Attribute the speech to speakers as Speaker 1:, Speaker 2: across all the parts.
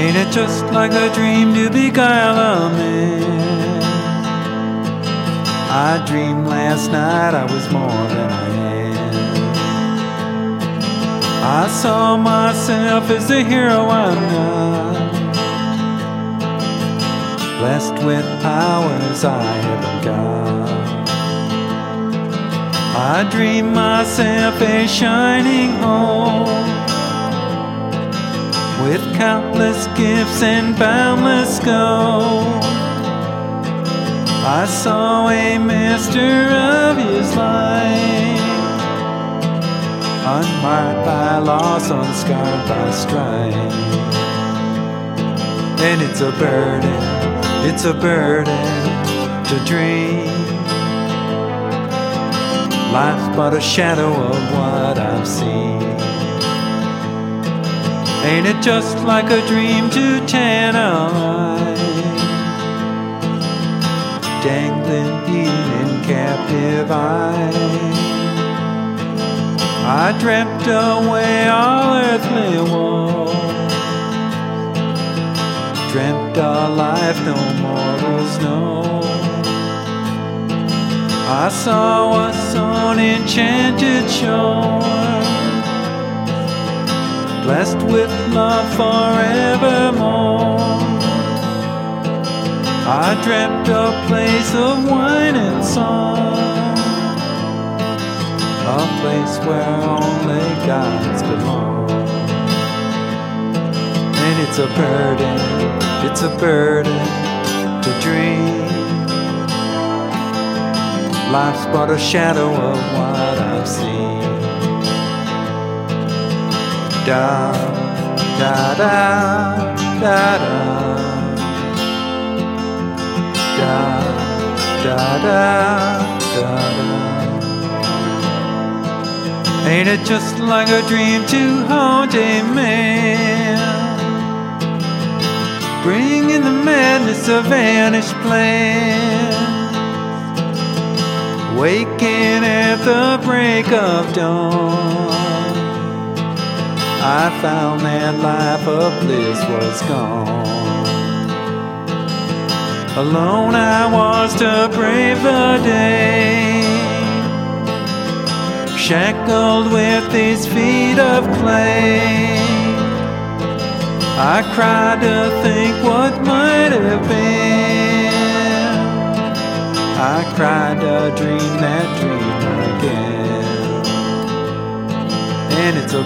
Speaker 1: Ain't it just like a dream to beguile a man? I dreamed last night I was more than I am. I saw myself as the hero I'm not, blessed with powers I haven't got. I dreamed myself a shining home, with countless gifts and boundless gold. I saw a master of his life, unmarred by loss, unscarred by strife. And it's a burden to dream. Life's but a shadow of what I've seen. Ain't it just like a dream to tantalize, dangling in captive eyes? I dreamt away all earthly woes, dreamt a life no mortals know. I saw us on enchanted shore, blessed with love forevermore. I dreamt a place of wine and song, a place where only gods belong. And it's a burden to dream. Life's but a shadow of what I've seen. Da da da da da da da da da da. Ain't it just like a dream to haunt a man, bringing the madness of vanished plans, waking at the break of dawn. I found that life of bliss was gone. Alone I was to brave the day, shackled with these feet of clay. I cried to think what might have been, I cried to dream that dream again. And it's a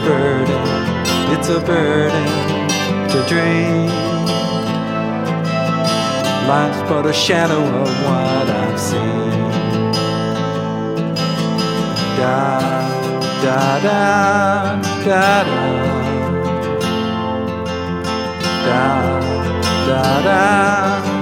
Speaker 1: burden to dream. Life's but a shadow of what I've seen. Da da da da da da da da.